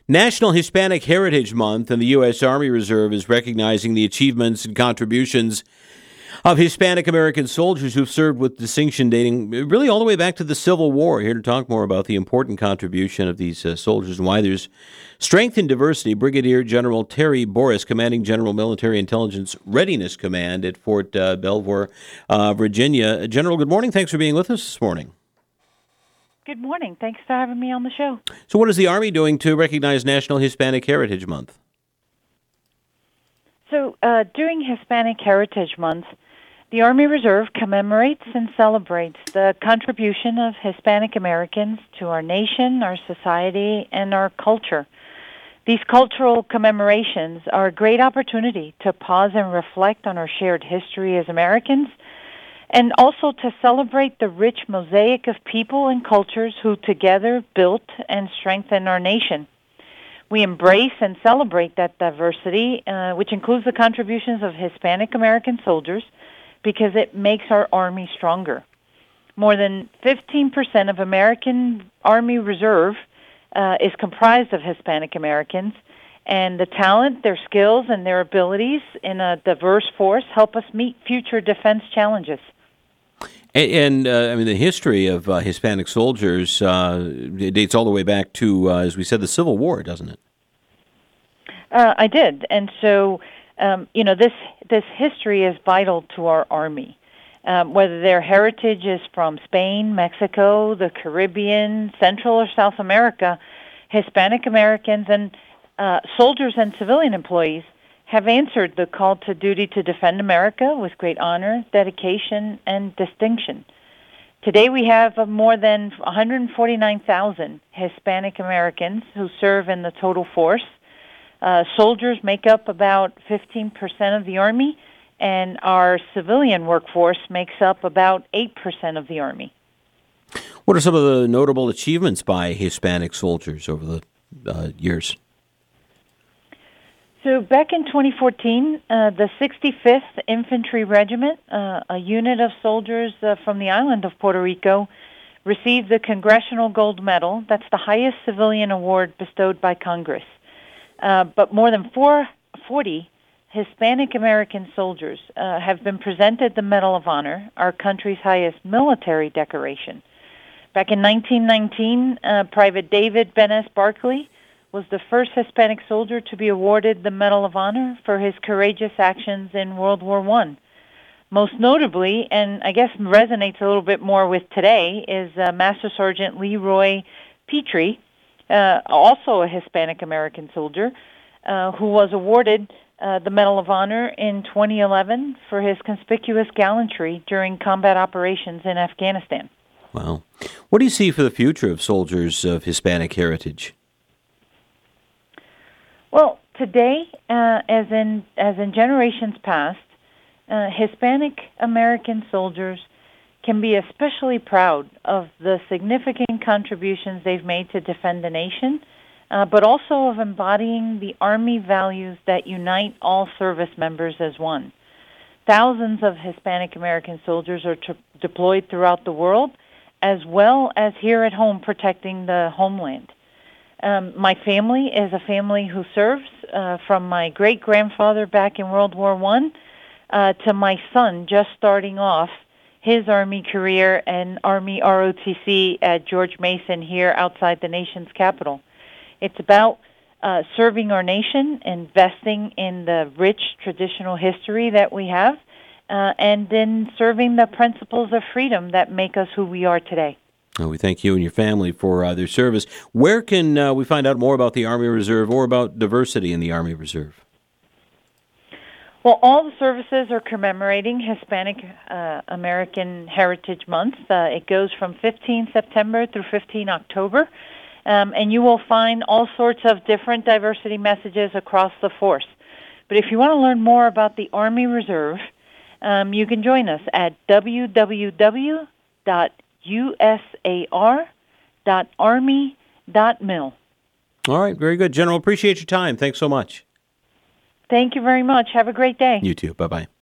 National Hispanic Heritage Month, and the U.S. Army Reserve is recognizing the achievements and contributions of Hispanic American soldiers who've served with distinction dating really all the way back to the Civil War. Here to talk more about the important contribution of these soldiers and why there's strength in diversity, Brigadier General Terry Boris, Commanding General Military Intelligence Readiness Command at Fort Belvoir, Virginia. General, good morning. Thanks for being with us this morning. Good morning. Thanks for having me on the show. So what is the Army doing to recognize National Hispanic Heritage Month? So during Hispanic Heritage Month, the Army Reserve commemorates and celebrates the contribution of Hispanic Americans to our nation, our society, and our culture. These cultural commemorations are a great opportunity to pause and reflect on our shared history as Americans, and also to celebrate the rich mosaic of people and cultures who together built and strengthened our nation. We embrace and celebrate that diversity, which includes the contributions of Hispanic American soldiers, because it makes our Army stronger. More than 15% of American Army Reserve is comprised of Hispanic Americans, and the talent, their skills, and their abilities in a diverse force help us meet future defense challenges. And the history of Hispanic soldiers it dates all the way back to, as we said, the Civil War, doesn't it? I did, and so this history is vital to our Army. Whether their heritage is from Spain, Mexico, the Caribbean, Central or South America, Hispanic Americans and soldiers and civilian employees have answered the call to duty to defend America with great honor, dedication, and distinction. Today we have more than 149,000 Hispanic Americans who serve in the total force. Soldiers make up about 15% of the Army, and our civilian workforce makes up about 8% of the Army. What are some of the notable achievements by Hispanic soldiers over the years? So back in 2014, the 65th Infantry Regiment, a unit of soldiers from the island of Puerto Rico, received the Congressional Gold Medal. That's the highest civilian award bestowed by Congress. But more than 440 Hispanic American soldiers have been presented the Medal of Honor, our country's highest military decoration. Back in 1919, Private David Benes Barkley was the first Hispanic soldier to be awarded the Medal of Honor for his courageous actions in World War I. Most notably, and I guess resonates a little bit more with today, is Master Sergeant Leroy Petrie, also a Hispanic American soldier, who was awarded the Medal of Honor in 2011 for his conspicuous gallantry during combat operations in Afghanistan. Wow. What do you see for the future of soldiers of Hispanic heritage? Well, today, as in generations past, Hispanic American soldiers can be especially proud of the significant contributions they've made to defend the nation, but also of embodying the Army values that unite all service members as one. Thousands of Hispanic American soldiers are deployed throughout the world, as well as here at home protecting the homeland. My family is a family who serves, from my great-grandfather back in World War I to my son just starting off his Army career and Army ROTC at George Mason here outside the nation's capital. It's about serving our nation, investing in the rich traditional history that we have, and then serving the principles of freedom that make us who we are today. We thank you and your family for their service. Where can we find out more about the Army Reserve or about diversity in the Army Reserve? Well, all the services are commemorating Hispanic American Heritage Month. It goes from 15 September through 15 October, and you will find all sorts of different diversity messages across the force. But if you want to learn more about the Army Reserve, you can join us at www.usar.army.mil. All right, very good. General, appreciate your time. Thanks so much. Thank you very much. Have a great day. You too. Bye-bye.